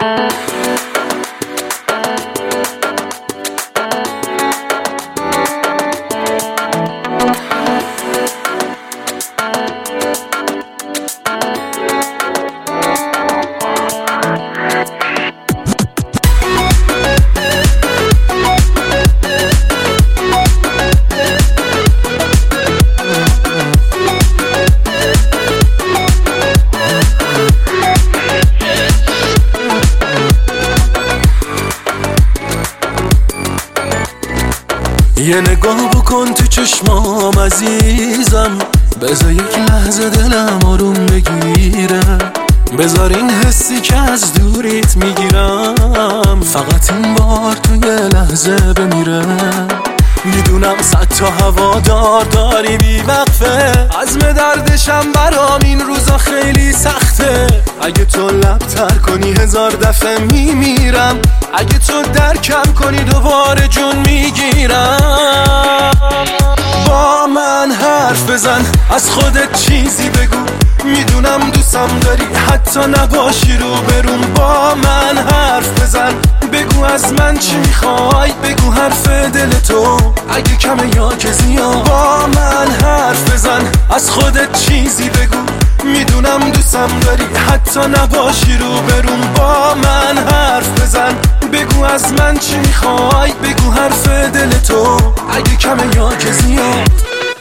یه نگاه بکن تو چشمام عزیزم، بذار یک لحظه دلم آروم بگیره، بذار این حسی که از دوریت میگیرم فقط این بار تو یه لحظه بمیره. میدونم صد تا هوادار داری بی وقفه، عزم دردشم برام این روزا خیلی سخته. اگه تو لب تر کنی هزار دفعه میمیرم، اگه تو درکم کنی دوباره جون میگیرم. با من حرف بزن، از خودت چیزی بگو، میدونم دوستم داری حتی نباشی رو بروم. با من حرف بزن، بگو از من چی میخوای، بگو حرف دل تو اگه کمه یا که زیاد. با من حرف بزن، از خودت چیزی بگو، میدونم دوستم داری حتی نباشی رو بروم. با من حرف بزن، بگو از من چی میخوای، بگو حرف دل تو اگه کمه یا که زیاد.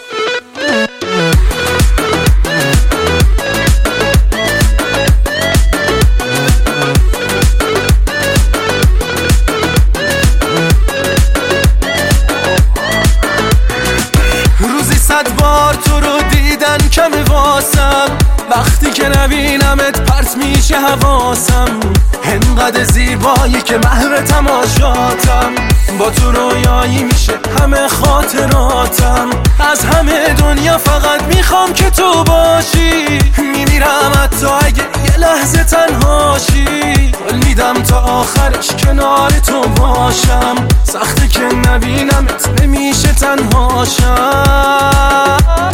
روزی 100 بار تو رو دیدن کمه واسم، وقتی که نبینمت پرت میشه حواسم. انقدر زیبایی که محو تماشاتم، با تو رویایی میشه همه خاطراتم. از همه دنیا فقط میخوام که تو باشی، میمیرم حتی اگه یه لحظه تنهاشی. قول میدم تا آخرش کنار تو باشم، سخته که نبینمت نمیشه تنهاشم.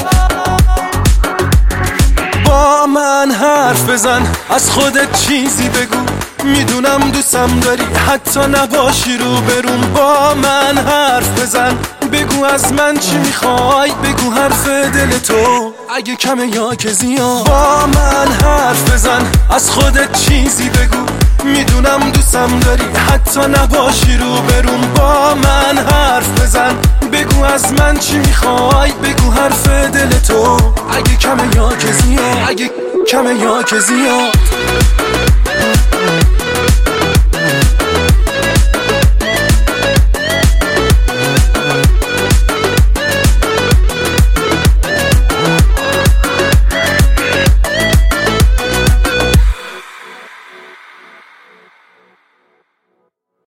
با من حرف بزن، از خودت چیزی بگو، میدونم دوستم داری حتی نباشی رو بروم. با من حرف بزن، بگو از من چی میخوای، بگو حرف دل تو اگه کمه یا که زیاد. با من حرف بزن، از خودت چیزی بگو، میدونم دوستم داری حتی نباشی رو بروم. با من حرف بزن، بگو از من چی میخوای، بگو حرف دل تو اگه کمه یا که زیاد، اگه کمه یا که زیاد.